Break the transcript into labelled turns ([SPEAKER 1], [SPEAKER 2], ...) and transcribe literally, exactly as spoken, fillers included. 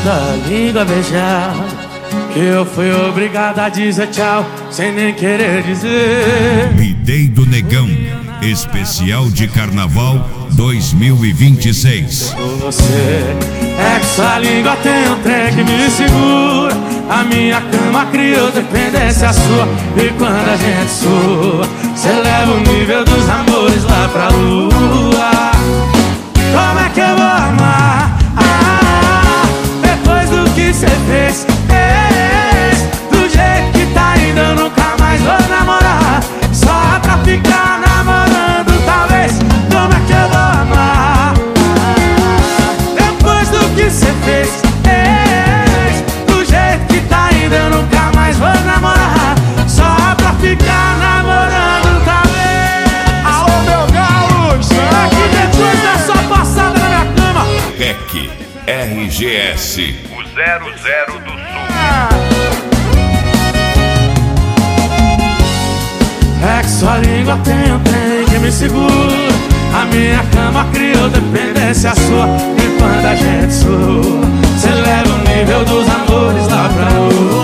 [SPEAKER 1] da língua beijada, que eu fui obrigado a dizer tchau sem nem querer dizer.
[SPEAKER 2] Me-Day do Negão, especial de Carnaval dois mil e vinte e seis.
[SPEAKER 1] Você é que sua língua tem um trem que me segura. A minha cama criou dependência sua. E quando a gente sua, cê leva o nível dos amores lá pra lua. Como é que eu vou amar? Ah, depois do que cê fez. Do jeito que tá indo eu nunca mais vou namorar. Só pra ficar namorando talvez. Como é que eu vou amar? Depois do que cê fez. Do jeito que tá indo eu nunca mais vou namorar. Só pra ficar namorando talvez.
[SPEAKER 3] Alô, meu galo!
[SPEAKER 1] Aqui depois da sua passada na minha cama.
[SPEAKER 2] R E C R G S, o zero zero do Sul.
[SPEAKER 1] É que sua língua tem um trem que me segura. A minha cama criou dependência sua. E quando a gente sua, cê leva o nível dos amores lá pra lua.